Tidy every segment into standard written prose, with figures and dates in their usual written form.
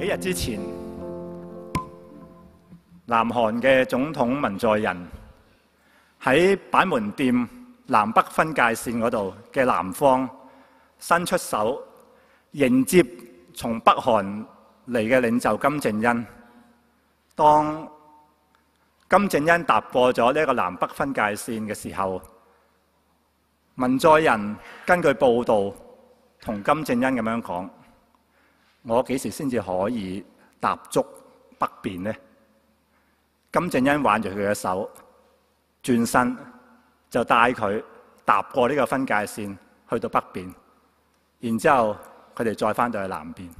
幾日之前，南韓嘅總統文在寅喺板門店南北分界線嗰度嘅南方伸出手迎接從北韓嚟嘅領袖金正恩。當金正恩踏過咗呢個南北分界線嘅時候，文在寅根據報道同金正恩咁樣講：我幾時先至可以踏足北邊呢？金正恩挽住佢嘅手，轉身就帶佢踏過呢個分界線去到北邊，然之後佢哋再返到去南邊，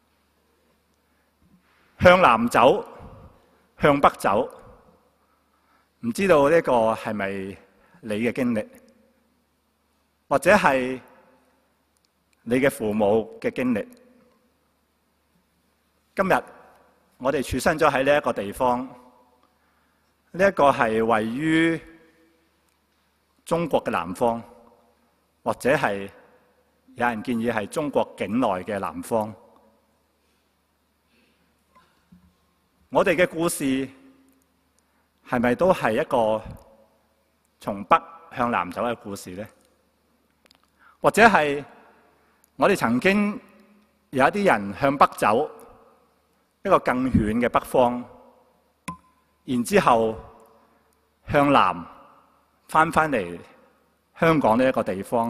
向南走，向北走。唔知道呢個係咪你嘅經歷，或者係你嘅父母嘅經歷？今日我哋處身咗喺呢一個地方，呢一個係位於中國嘅南方，或者係有人建議係中國境內嘅南方。我哋嘅故事係咪都係一個從北向南走嘅故事呢？或者係我哋曾經有一啲人向北走一個更遠嘅北方，然之後向南返嚟香港呢一個地方？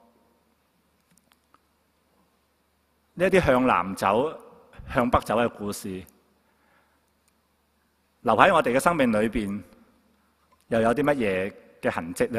呢一啲向南走、向北走嘅故事，留喺我哋嘅生命裏邊，又有啲乜嘢嘅痕跡呢？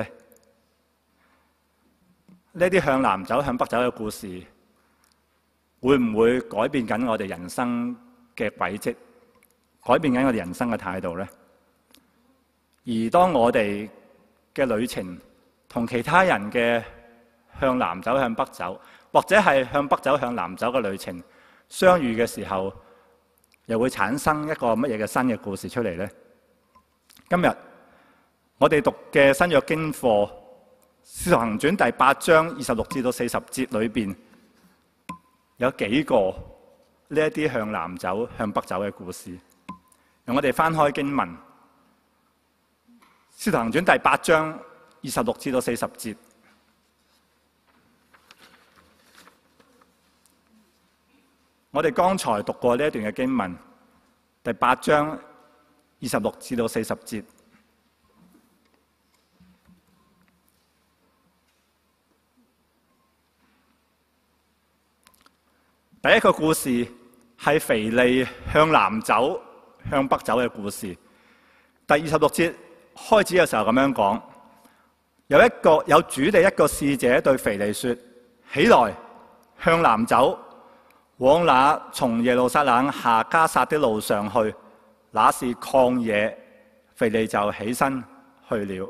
呢啲向南走、向北走嘅故事，會唔會改變緊我哋人生嘅軌跡，改變緊我哋人生嘅態度呢？而當我哋嘅旅程同其他人嘅向南走、向北走，或者係向北走、向南走嘅旅程相遇嘅時候，又會產生一個乜嘢嘅新嘅故事出嚟呢？今日我哋讀嘅新約經課《使徒行傳》第8章26至到40節裏邊，有幾個呢一啲向南走、向北走嘅故事。讓我哋翻開經文，《使徒行傳》第8章26至到40節。我哋剛才讀過呢一段嘅經文，第8章26至到40節。第一個故事係腓利向南走、向北走嘅故事。第26節開始嘅時候咁樣講：有主的一個使者對腓利說：起來，向南走，往那從耶路撒冷下迦撒的路上去，那是曠野。腓利就起身去了。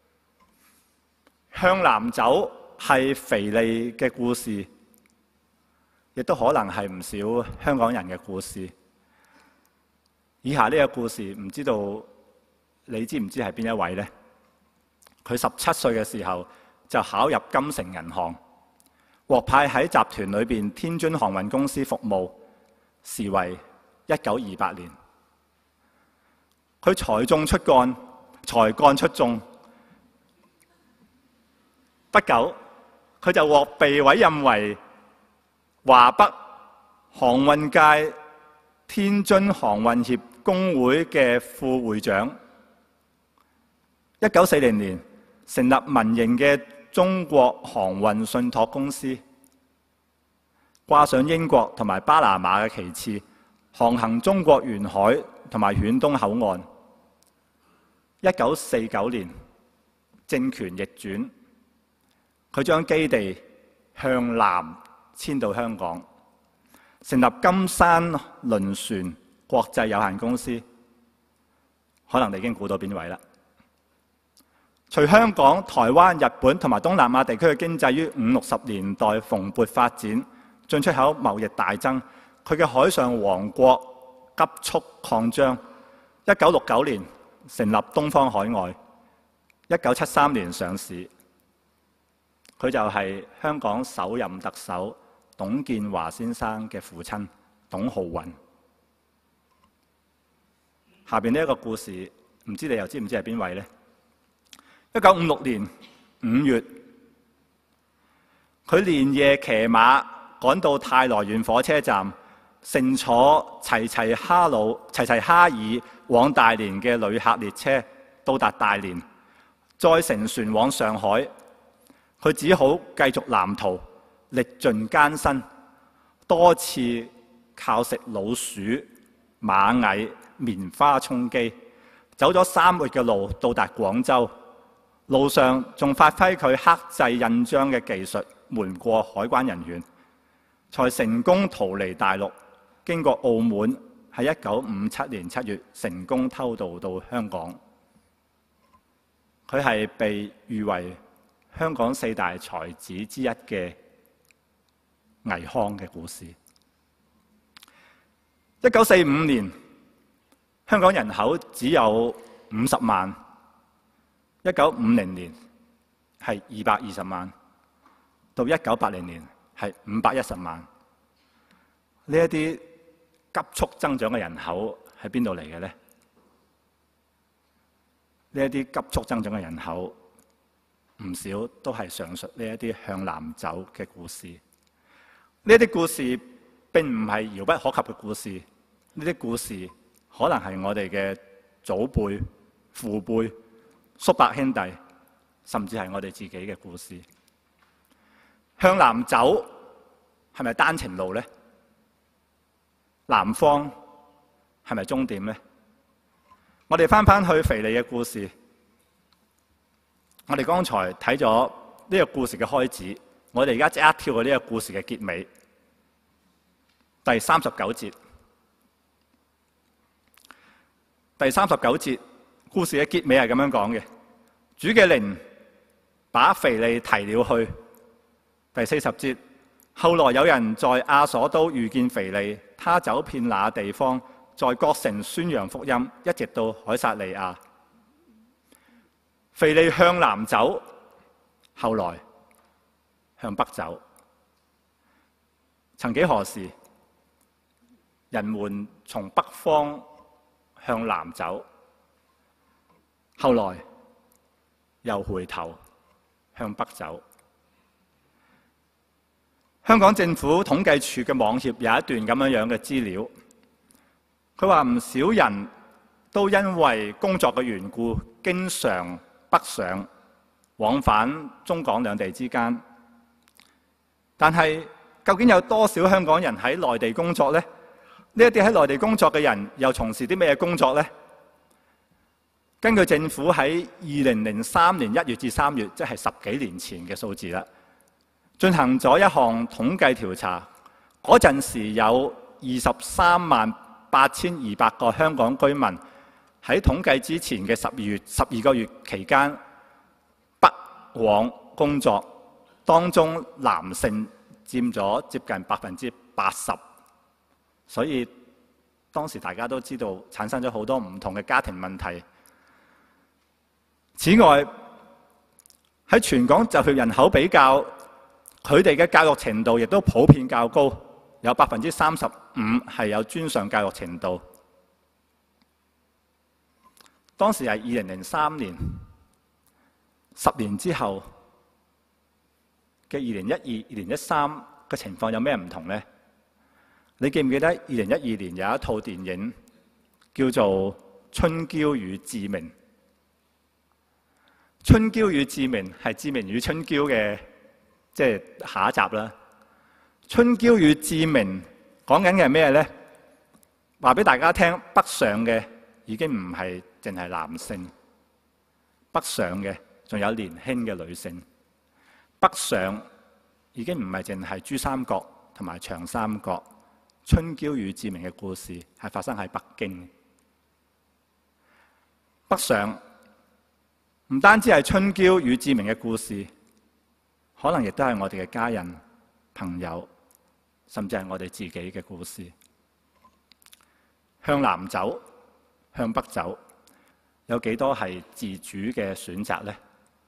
向南走係腓利嘅故事，亦都可能係唔少香港人嘅故事。以下呢個故事，唔知道你知唔知係邊一位呢？佢17歲嘅時候就考入金城銀行，獲派喺集團裏邊天津航運公司服務，時為1928年。佢才幹出眾，不久佢就獲被委任為華北航運界天津航運協工會嘅副會長。1940年成立民營嘅中國航運信託公司，掛上英國同埋巴拿馬嘅旗幟，航行中國沿海同埋遠東口岸。1949年政權逆轉，佢將基地向南遷到香港，成立金山輪船國際有限公司。可能你已經估到邊位啦。隨香港、台灣、日本同埋東南亞地區嘅經濟於50、60年代蓬勃發展，進出口貿易大增，佢嘅海上王國急速擴張。1969年成立東方海外，1973年上市。佢就係香港首任特首董建華先生嘅父親董浩雲。 下邊呢一個故事，唔知你又知唔知係邊位呢？1956年5月，佢連夜騎馬趕到泰來縣火車站，乘坐齊齊哈爾往大連嘅旅客列車到達大連，再乘船往上海。佢只好繼續南逃，歷盡艱辛，多次靠食老鼠、螞蟻、棉花充飢，走咗3個月嘅路到達廣州。路上仲發揮佢刻製印章嘅技術，瞞過海關人員，才成功逃離大陸，經過澳門，喺1957年7月成功偷渡到香港。佢係被譽為香港4大才子之一嘅倪匡嘅故事。1945年，香港人口只有50萬；1950年係220萬，到1980年係510萬。呢一啲急速增長嘅人口喺邊度嚟嘅呢？呢一啲急速增長嘅人口，唔少都係上述呢一啲向南走嘅故事。呢啲故事並唔係遙不可及嘅故事，呢啲故事可能係我哋嘅祖輩、父輩、叔伯兄弟，甚至係我哋自己嘅故事。向南走係咪單程路呢？南方係咪終點呢？我哋翻去腓利嘅故事，我哋剛才睇咗呢個故事嘅開始，我哋而家即刻跳去呢個故事嘅結尾，第39節。第39節故事嘅結尾係咁樣講嘅：主嘅靈把腓利提了去。第40節，後來有人在亞索都遇見腓利，他走遍那地方，在各城宣揚福音，一直到凱撒利亞。腓利向南走，後來向北走。曾幾何時，人們從北方向南走，後來又回頭向北走。香港政府統計處嘅網頁有一段咁樣嘅資料，佢話唔少人都因為工作嘅緣故，經常北上往返中港兩地之間。但係究竟有多少香港人喺內地工作呢？呢一啲喺內地工作嘅人又從事啲咩工作呢？根據政府喺2003年1月至3月，即係10幾年前嘅數字啦，進行咗一項統計調查。嗰陣時有238200個香港居民喺統計之前嘅12個月期間北往工作，當中男性佔咗接近80%。所以當時大家都知道產生咗好多唔同嘅家庭問題。此外，喺全港就業人口比較，佢哋嘅教育程度亦都普遍較高，有35%係有專上教育程度。當時係2003年，10年之後嘅2012、2013嘅情況有咩唔同呢？你記唔記得2012年有一套電影叫做《春嬌與志明》？春嬌與志明係志明與春嬌嘅下一集啦。春嬌與志明講緊嘅係咩呢？話俾大家聽，北上嘅已經唔係淨係男性，北上嘅仲有年輕嘅女性。北上已經唔係淨係珠三角同埋長三角。春嬌與志明嘅故事係發生喺北京。北上唔單止係春嬌與志明嘅故事，可能亦都係我哋嘅家人、朋友，甚至係我哋自己嘅故事。向南走，向北走，有幾多係自主嘅選擇呢？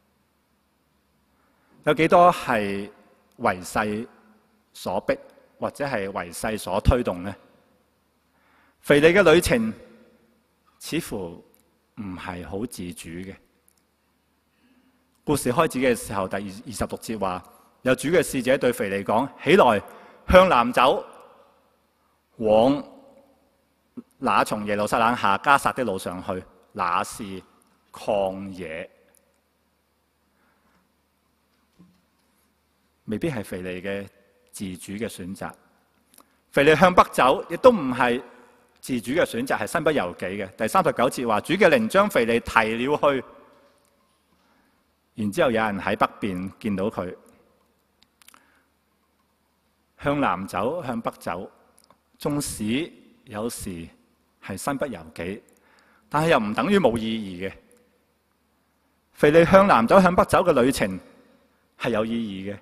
有幾多係為勢所逼，或者係為勢所推動呢？腓利嘅旅程似乎唔係好自主嘅。故事開始嘅時候，第26節話，有主嘅使者對腓利講：起來，向南走，往那從耶路撒冷下迦薩的路上去，那是曠野。未必係腓利嘅自主嘅選擇。腓利向北走，亦都唔係自主嘅選擇，係身不由己嘅。第39節話，主嘅靈將腓利提了去，然之後有人喺北邊見到佢。向南走，向北走，縱使有時係身不由己，但係又唔等於冇意義嘅。腓利向南走，向北走嘅旅程係有意義嘅。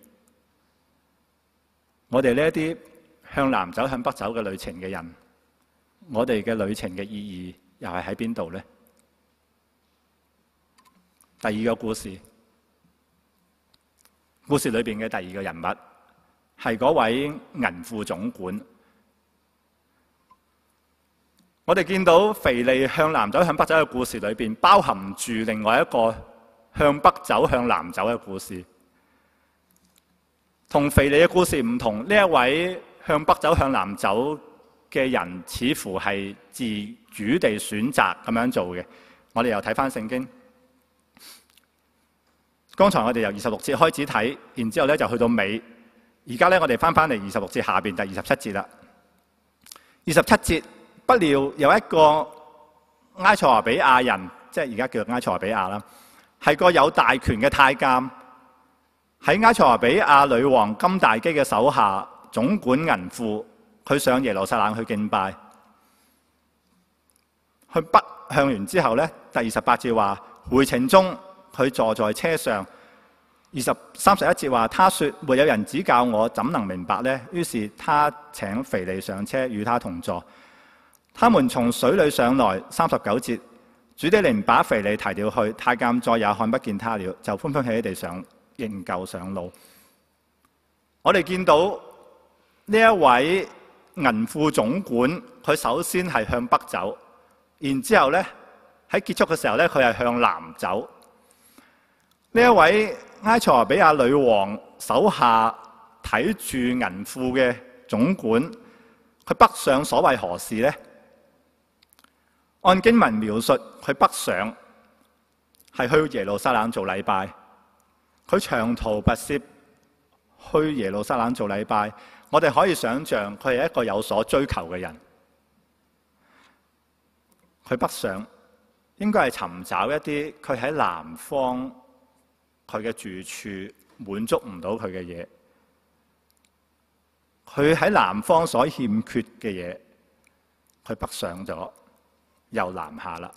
我哋呢一啲向南走向北走嘅旅程嘅人，我哋嘅旅程嘅意義又係喺邊度呢？第二個故事，故事裏邊嘅第二個人物係嗰位銀庫總管。我哋見到腓利向南走向北走嘅故事裏邊，包含住另外一個向北走向南走嘅故事。同腓利嘅故事唔同，呢一位向北走向南走嘅人，似乎係自主地選擇咁樣做嘅。我哋又睇翻聖經，剛才我哋由26節開始睇，然之後咧就去到尾。而家咧我哋翻嚟26節下邊第27節啦。27節，不料有一個埃塞俄比亞人，即係而家叫做埃塞俄比亞啦，係個有大權嘅太監。喺埃塞俄比亞女王金大基嘅手下，總管銀庫，佢上耶路撒冷去敬拜。去北向完之後呢，第28節話，回程中佢坐在車上。31節話，他說沒有人指教我，怎能明白呢？於是他請腓利上車，與他同坐。他們從水裏上來。39節，主的靈把腓利提了去，太監再也看不見他了，就歡歡喜喜地仍舊上路。我哋見到呢一位銀庫總管，佢首先係向北走，然之後呢，喺結束嘅時候呢，佢係向南走。呢一位埃塞俄比亞女王手下睇住銀庫嘅總管，佢北上所為何事呢？按經文描述，佢北上係去耶路撒冷做禮拜。佢長途跋涉去耶路撒冷做禮拜，我哋可以想象佢係一個有所追求嘅人。佢北上應該係尋找一啲佢喺南方佢嘅住處滿足唔到佢嘅嘢，佢喺南方所欠缺嘅嘢，佢北上咗，又南下啦。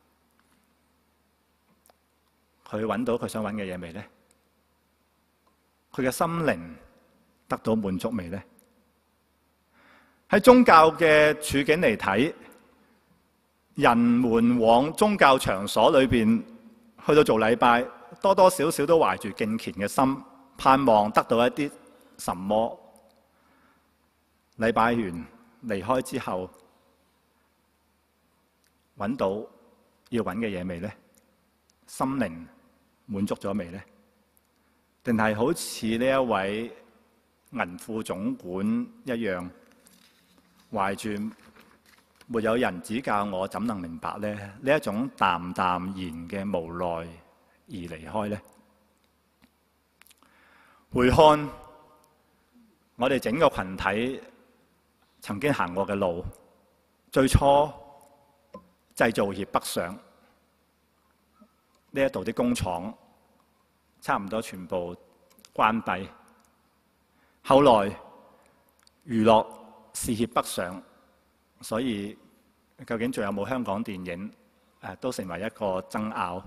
佢揾到佢想揾嘅嘢未呢？佢嘅心靈得到滿足未呢？喺宗教嘅處境嚟睇，人們往宗教場所裏邊去到做禮拜，多多少少都懷住敬虔嘅心，盼望得到一啲什麼。禮拜完離開之後，揾到要揾嘅嘢未呢？心靈滿足咗未呢？定係好似呢一位銀庫總管一樣，懷住沒有人指教我，怎能明白呢？呢一種淡淡然嘅無奈而離開呢？回看我哋整個群體曾經行過嘅路，最初製造業北上，呢一度啲工廠差唔多全部關閉。後來娛樂事業北上，所以究竟仲有冇香港電影都成為一個爭拗。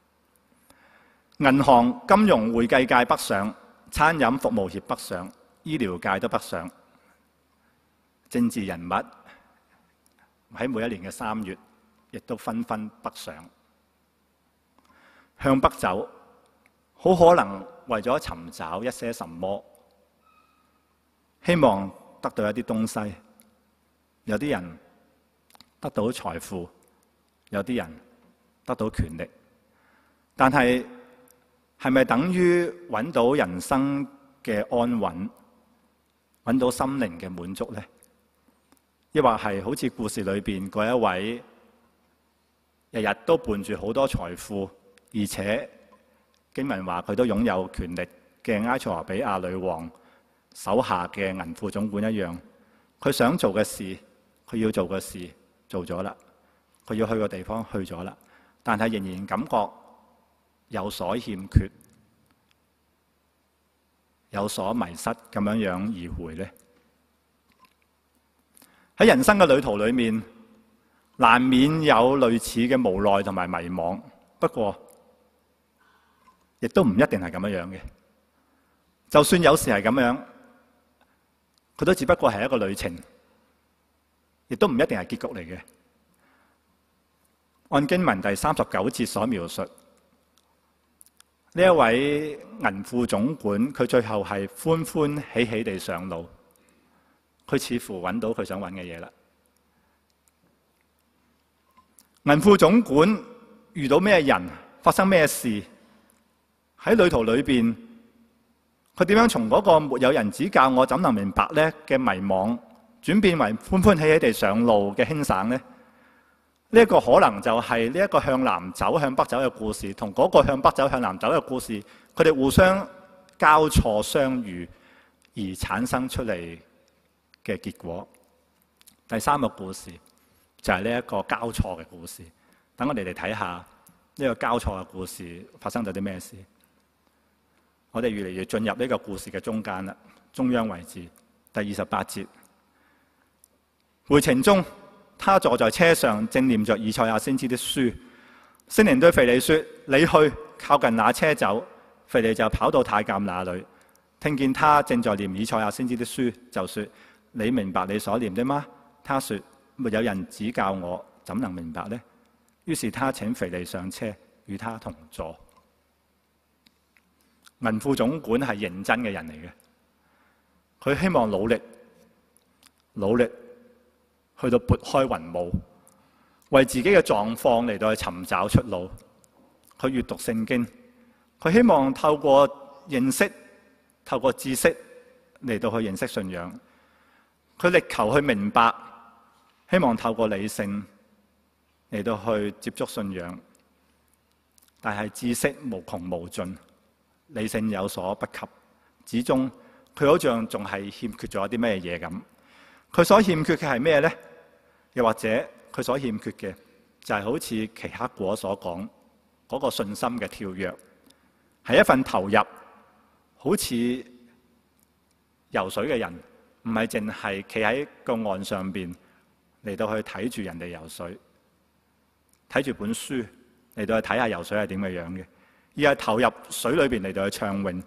銀行、金融、會計界北上，餐飲服務業北上，醫療界都北上。政治人物喺每一年嘅3月，亦都紛紛北上。向北走，好可能為咗尋找一些什麼，希望得到一啲東西。有啲人得到財富， 有啲人得到權力，但係咪等於揾到人生嘅安穩，揾到心靈嘅滿足呢？抑或係好似故事裏邊嗰一位日日都伴住好多財富，而且經文話佢都擁有權力嘅埃塞俄比亞女王手下嘅銀庫總管一樣，佢想做嘅事，佢要做嘅事做咗啦，佢要去嘅地方去咗啦，但係仍然感覺有所欠缺，有所迷失，咁樣而回呢？喺人生嘅旅途裏面，難免有類似嘅無奈同埋迷惘，不過亦都唔一定係咁樣嘅。就算有時係咁樣，佢都只不過係一個旅程，亦都唔一定係結局嚟嘅。按經文第39節所描述，呢一位銀庫總管，佢最後係歡歡喜喜地上路，佢似乎揾到佢想揾嘅嘢啦。銀庫總管遇到咩人，發生咩事，喺旅途裏邊，佢點樣從嗰個沒有人指教我怎能明白呢嘅迷惘，轉變為歡歡喜喜地上路嘅輕省呢？呢一個可能就係呢一個向南走向北走嘅故事，同嗰個向北走向南走嘅故事，佢哋互相交錯相遇而產生出嚟嘅結果。第三個故事就係呢一個交錯嘅故事。等我哋嚟睇下呢個交錯嘅故事發生咗啲咩事。我哋越嚟越進入呢個故事嘅中間啦，中央位置。第28節，回程中，他坐在車上，正念着以賽亞先知的書。聖靈對腓利說：你去靠近那車走。腓利就跑到太監那裏，聽見他正在念以賽亞先知的書，就說：你明白你所念的嗎？他說：沒有人指教我，怎能明白呢？於是他請腓利上車，與他同坐。銀庫總管係認真嘅人嚟嘅，佢希望努力去到撥開雲霧，為自己嘅狀況嚟到去尋找出路。佢閱讀聖經，佢希望透過認識、透過知識嚟到去認識信仰。佢力求去明白，希望透過理性嚟到去接觸信仰。但係知識無窮無盡，理性有所不及，始終佢好像仲係欠缺咗啲咩嘢咁。佢所欠缺嘅係咩呢？又或者佢所欠缺嘅就係好似奇克果所講嗰個信心嘅跳躍，係一份投入，好似游水嘅人唔係淨係企喺個岸上邊嚟到去睇住人哋游水，睇住本書嚟到去睇下游水係點嘅樣嘅，而係投入水裏邊嚟到去暢泳。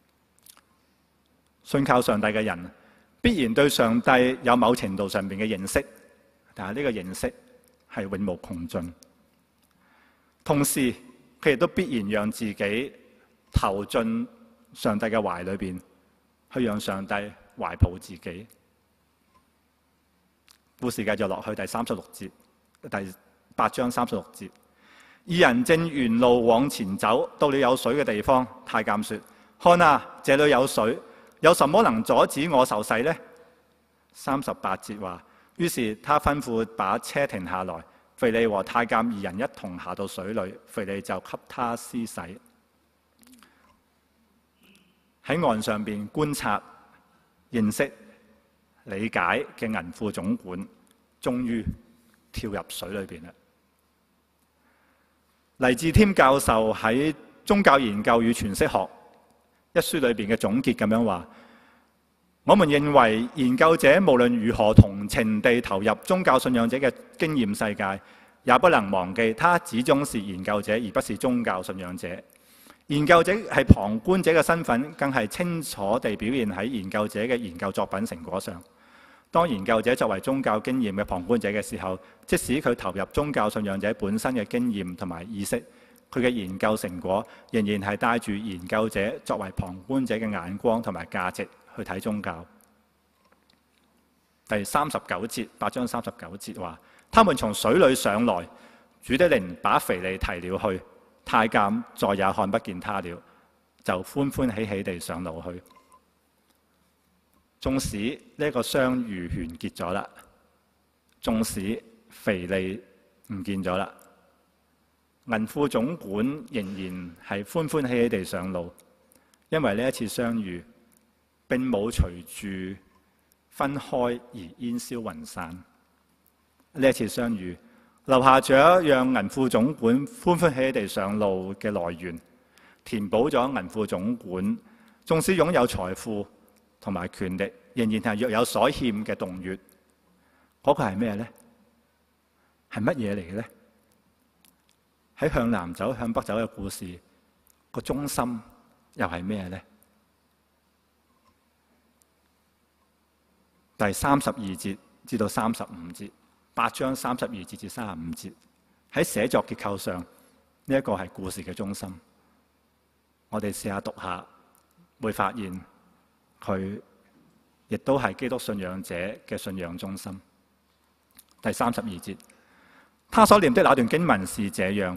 信靠上帝嘅人必然對上帝有某程度上邊嘅認識，但係呢個認識係永無窮盡。同時佢亦都必然讓自己投進上帝嘅懷裏邊，去讓上帝懷抱自己。故事繼續落去第36節，第8章36節。二人正沿路往前走，到了有水嘅地方，太監說：看啊，這裏有水，有什麼能阻止我受洗呢？38節話，於是他吩咐把車停下來，腓利和太監二人一同下到水裏，腓利就給他施洗。喺岸上邊觀察、認識、理解嘅銀庫總管，終於跳入水裏邊啦。黎志添教授喺《宗教研究與詮釋學》一書裏邊嘅總結咁樣話：我們認為研究者無論如何同情地投入宗教信仰者嘅經驗世界，也不能忘記他始終是研究者，而不是宗教信仰者。研究者係旁觀者嘅身份，更係清楚地表現喺研究者嘅研究作品成果上。當研究者作為宗教經驗嘅旁觀者嘅時候，即使佢投入宗教信仰者本身嘅經驗同埋意識，佢嘅研究成果仍然係帶住研究者作為旁觀者嘅眼光同埋價值去睇宗教。第39節，8章39節話：他們從水裏上來， 主的靈把腓利提了去，太監再也看不見他了，就歡歡喜喜地上路去。縱使呢個相遇完結咗啦，縱使腓利唔見咗啦，銀庫總管仍然係歡歡喜喜地上路，因為呢一次相遇並冇隨住分開而煙消雲散。呢一次相遇留下咗讓銀庫總管歡歡喜喜地上路嘅來源，填補咗銀庫總管縱使擁有財富同埋權力，仍然係若有所欠嘅洞穴。嗰個係咩呢？係乜嘢嚟嘅呢？喺向南走向北走嘅故事，個中心又係咩呢？第32節至到35節，8章32節至35節，喺寫作結構上，呢一個係故事嘅中心。我哋試下讀下，會發現佢亦都係基督信仰者嘅信仰中心。第32節，他所念的那段經文是這樣：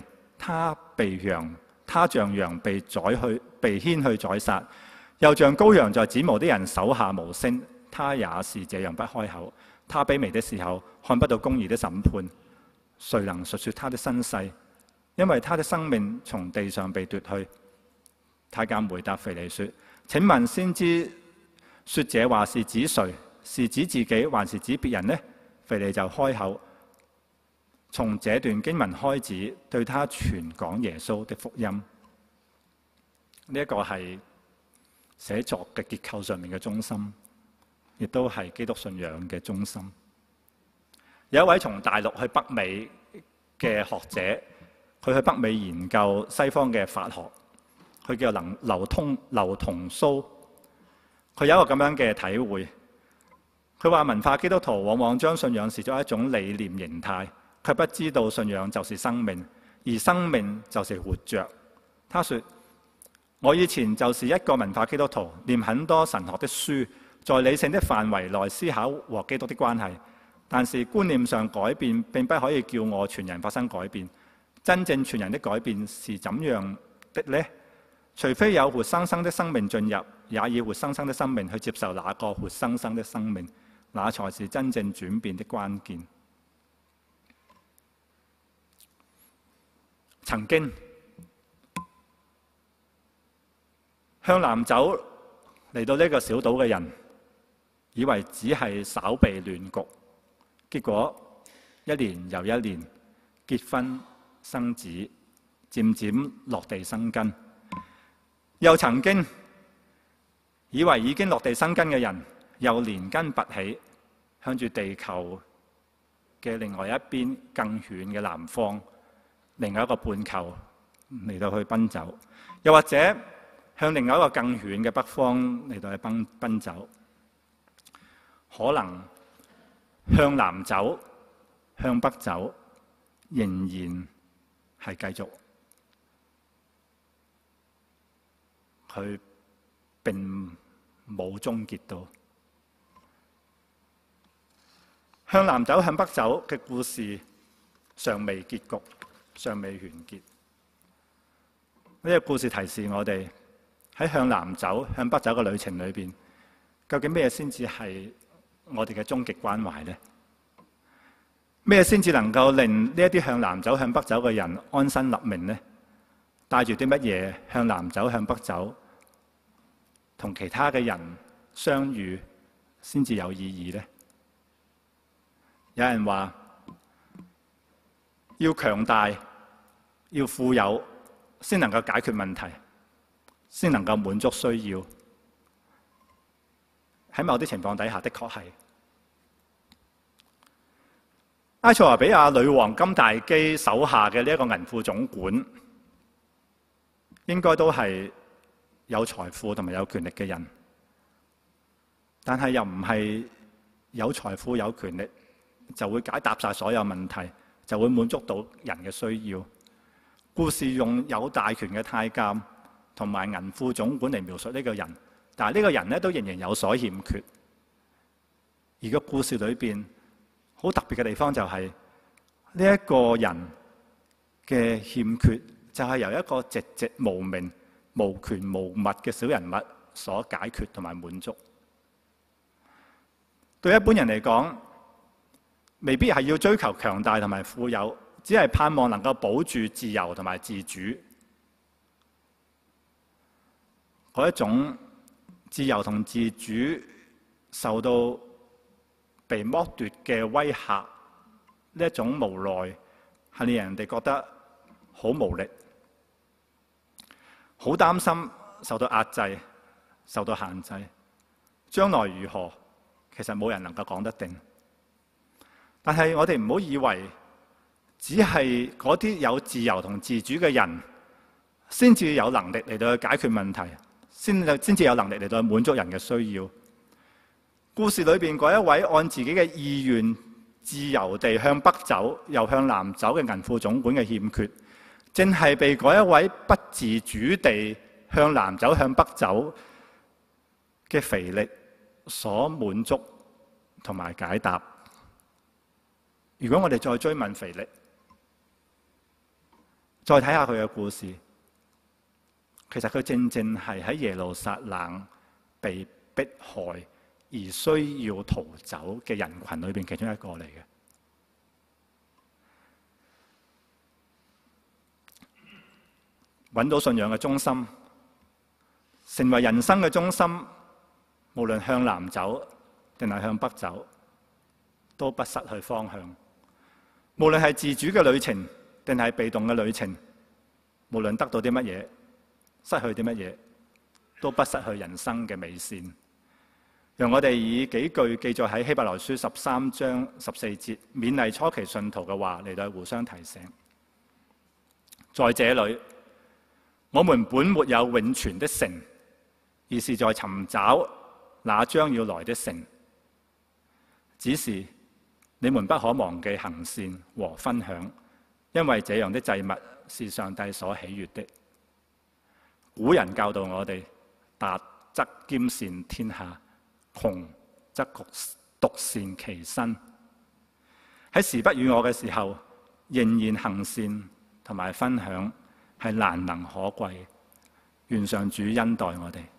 他像羊被牽去宰殺，又像羔羊在剪毛的人手下無聲。他也是這樣不開口。他卑微的時候看不到公義的審判，誰能述說他的身世？因為他的生命從地上被奪去。太監回答腓利說：請問先知說這話是指誰？是指自己還是指別人呢？腓利就開口，從這段經文開始對他傳講耶穌的福音。呢一個係寫作嘅結構上面嘅中心，亦都係基督信仰嘅中心。有一位從大陸去北美嘅學者，佢去北美研究西方嘅法學，佢叫劉同蘇。佢有一個咁樣嘅體會，佢話文化基督徒往往將信仰視作一種理念形態，卻不知道信仰就是生命，而生命就是活着。他說：我以前就是一個文化基督徒，念很多神學的書，在理性的範圍內思考和基督的關係，但是觀念上改變並不可以叫我全人發生改變。真正全人的改變是怎樣的呢？除非有活生生的生命進入，也以活生生的生命去接受那個活生生的生命，那才是真正轉變的關鍵。曾經向南走嚟到呢個小島嘅人，以為只係稍備亂局，結果一年又一年結婚生子，漸漸落地生根。又曾經以為已經落地生根嘅人，又連根拔起，向住地球嘅另外一邊更遠嘅南方，另外一個半球嚟到去奔走，又或者向另外一個更遠嘅北方嚟到去奔走。可能向南走、向北走，仍然係繼續，佢並冇終結到。向南走、向北走嘅故事尚未結局，尚未完結。呢個故事提示我哋喺向南走、向北走嘅旅程裏邊，究竟咩先至係我哋嘅終極關懷呢？咩先至能夠令呢一啲向南走、向北走嘅人安身立命呢？帶住啲乜嘢向南走、向北走，同其他嘅人相遇先至有意義呢？有人話要強大、要富有，先能夠解決問題，先能夠滿足需要。喺某啲情況底下的確係。埃塞俄比亞女王金大基手下嘅呢一個銀庫總管，應該都係有財富同埋有權力嘅人，但係又唔係有財富有權力就會解答晒所有問題，就會滿足到人嘅需要。故事用有大權嘅太監同埋銀庫總管嚟描述呢個人，但係呢個人咧都仍然有所欠缺。而個故事裏邊好特別嘅地方就係呢一個人嘅欠缺，就係由一個籍籍無名、無權無物嘅小人物所解決同埋滿足。對一般人嚟講，未必係要追求強大同埋富有，只係盼望能夠保住自由同埋自主。嗰一種自由同自主受到被剝奪嘅威嚇，呢一種無奈係令人哋覺得好無力，好擔心受到壓制、受到限制。將來如何，其實冇人能夠講得定。但係我哋唔好以為只係嗰啲有自由同自主嘅人先至有能力嚟到去解決問題，先至有能力嚟到去滿足人嘅需要。故事裏邊嗰一位按自己嘅意願自由地向北走又向南走嘅銀庫總管嘅欠缺，正係被嗰一位不自主地向南走向北走嘅腓力所滿足同埋解答。如果我哋再追問腓力，再睇下佢嘅故事，其實佢正正係喺耶路撒冷被迫害而需要逃走嘅人群裏邊其中一個嚟嘅。揾到信仰嘅中心，成為人生嘅中心，無論向南走定係向北走，都不失去方向。無論係自主嘅旅程定係被動嘅旅程，無論得到啲乜嘢，失去啲乜嘢，都不失去人生嘅美善。讓我哋以幾句記載喺希伯來書13章14節勉勵初期信徒嘅話嚟到互相提醒。在這裏，我們本沒有永存的城，而是在尋找那將要來的城。只是你們不可忘記行善和分享，因為這樣的祭物是上帝所喜悅的。古人教導我哋：達則兼善天下，窮則獨善其身。喺時不與我嘅時候，仍然行善同埋分享係難能可貴。願上主恩待我哋。